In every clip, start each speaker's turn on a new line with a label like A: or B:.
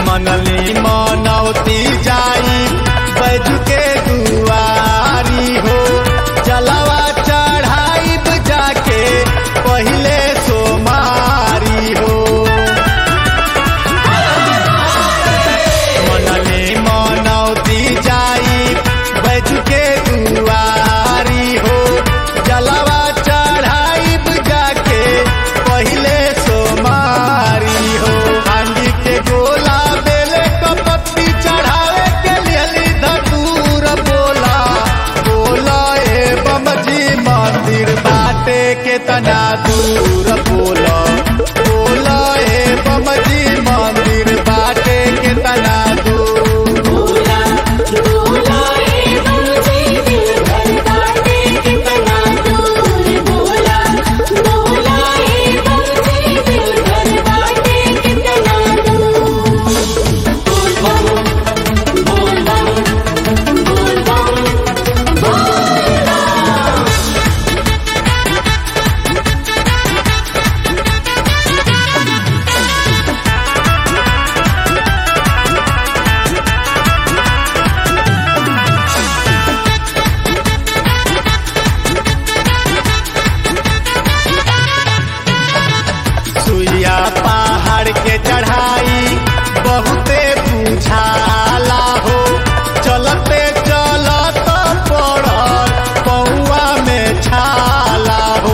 A: मनली मनौती जाई बैजू के दुआरी हो, जलवा चढ़ाई जाके पहिले सोमारी हो। मनली मनौती जाई बैजू के दुआरी हो, जलवा चढ़ाई जाके पहिले सोमारी हो। आंधी के गोला बेले कपत्ती चढ़ावे के लिए धतूर बोला बोला ए बमजी मंदिर बाटे के तना दूर बोला बोला ए बमजी मंदिर बाटे के तना दूर।
B: बोला बोला ए बमजी देवघर बाटे कितना दूर। बोला बोला ए बमजी देवघर बाटे कितना दूर। बोल बम बोल बम बोल बम बोल बम।
A: सुइया पहाड़ के चढ़ाई बहुते बुझाला हो, चलते चलत पड़ल पौआ में छाला हो।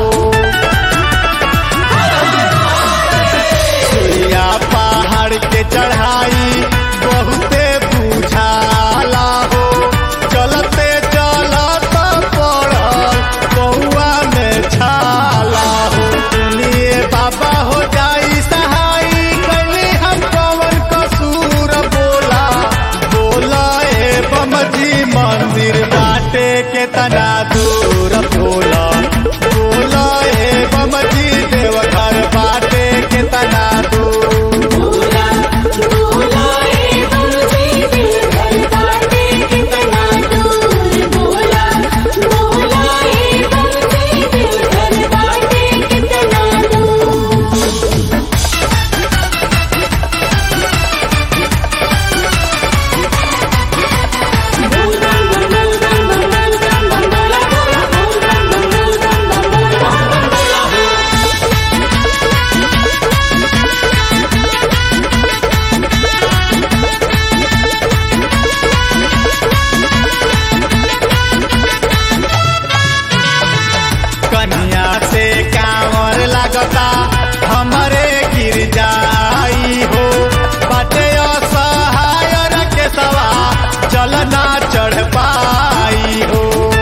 A: सुइया पहाड़ के चढ़ाई बहुते बुझाला हो, चलते चलत पड़ल पौआ में छाला हो। सुनिए बाबा हो जाई सहाई कली हम पवन कसूर बोला बोला ए बमजी मंदिर बाटे के तना दूर बोला बोला ए बमजी देवघर बाटे के तना दूर।
B: बोला बोला ए बमजी देवघर बाटे कितना दूर। बोला बोला ए बमजी देवघर बाटे कितना दूर। बोल बम बोल बम बोल बम बोला बोला बोल बम बोल बम बोल बम।
A: कन्या से कांवर लागता हमरे गिर जाई हो, बाटे असहाय के सवा चलना चढ़ पाई हो।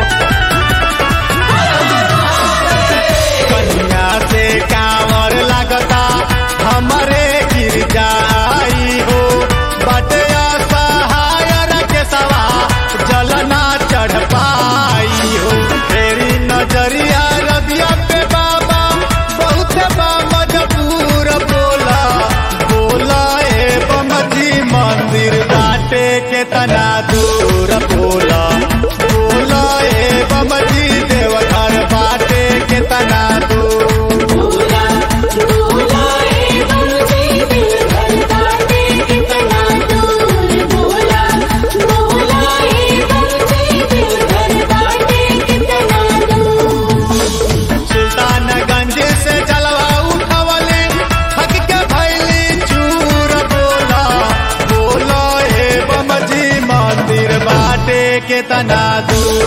A: कन्या से कांवर लागता हमरे गिर जाई हो, बाटे असहाय के सवा चलना चढ़ पाई हो। तेरी नजरिया रबिया पे बाबा बहुत बा मजबूर बोला बोला ए बमजी मंदिर बाटे के तना दूर बोला बोला ए बमजी देवघर बाटे के तना दूर।
B: बोला बोला ए बमजी देवघर बाटे कितना दूर। बोला बोला ए बमजी देवघर बाटे कितना दूर।
A: सुल्तानगंज से जलवा उठवले थक के भैली चूर बोला बोला ए बमजी मंदिर बाटे के तना दूर।